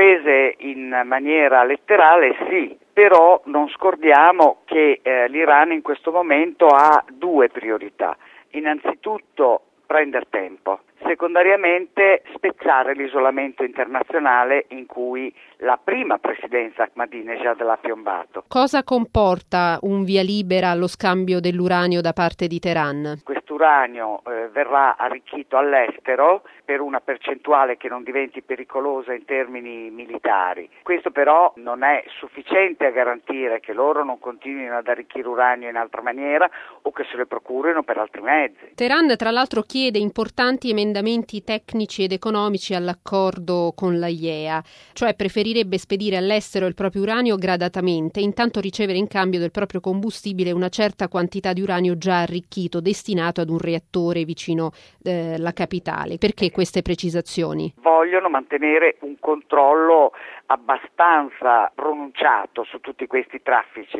Prese in maniera letterale sì, però non scordiamo che l'Iran in questo momento ha due priorità. Innanzitutto prendere tempo, secondariamente spezzare l'isolamento internazionale in cui la prima presidenza Ahmadinejad l'ha piombato. Cosa comporta un via libera allo scambio dell'uranio da parte di Teheran? Quest'uranio verrà arricchito all'estero per una percentuale che non diventi pericolosa in termini militari. Questo però non è sufficiente a garantire che loro non continuino ad arricchire uranio in altra maniera o che se lo procurino per altri mezzi. Teheran tra l'altro chiede importanti emendamenti tecnici ed economici all'accordo con l'AIEA, cioè preferirebbe spedire all'estero il proprio uranio gradatamente e intanto ricevere in cambio del proprio combustibile una certa quantità di uranio già arricchito destinato ad un reattore vicino la capitale. Perché queste precisazioni? Vogliono mantenere un controllo abbastanza pronunciato su tutti questi traffici.